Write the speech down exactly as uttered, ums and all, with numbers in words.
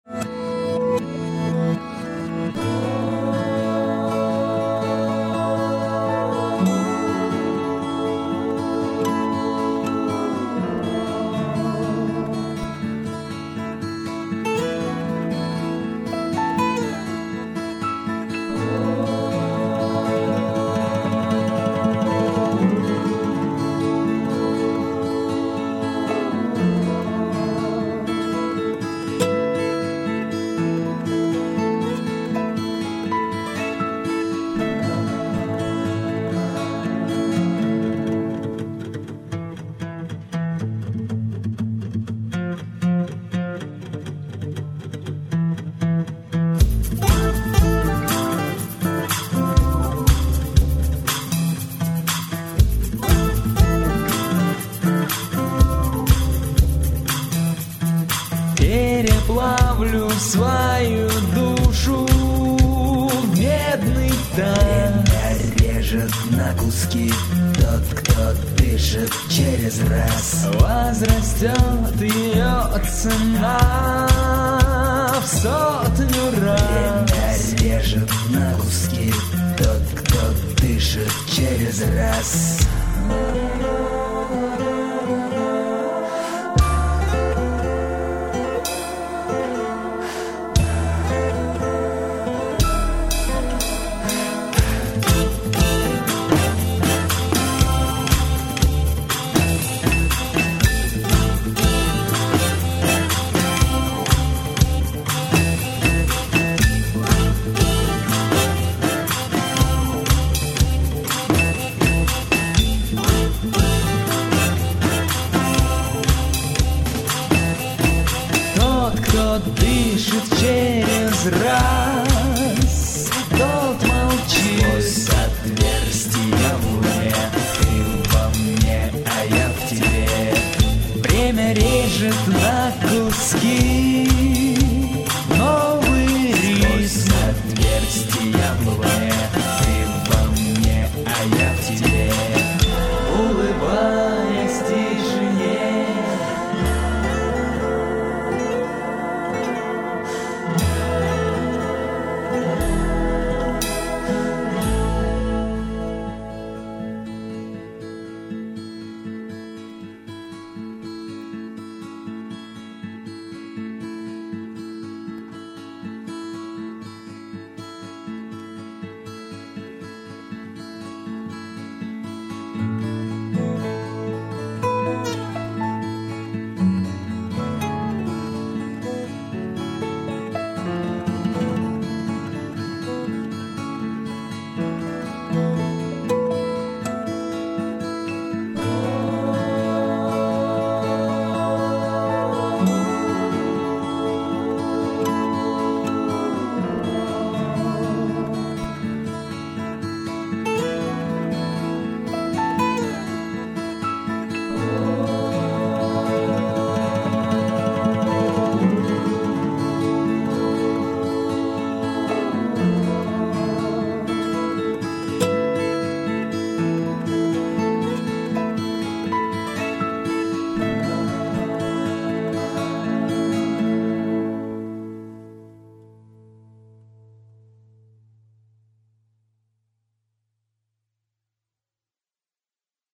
Переплавлю свою душу в медный таз. Время режет на куски тот, кто дышит через раз. Возрастет ее цена в сотню раз. Время режет на куски тот, кто дышит через раз. Кто дышит через раз, тот молчит. Сквозь отверстия в луне ты во мне, а я в тебе. Время режет на куски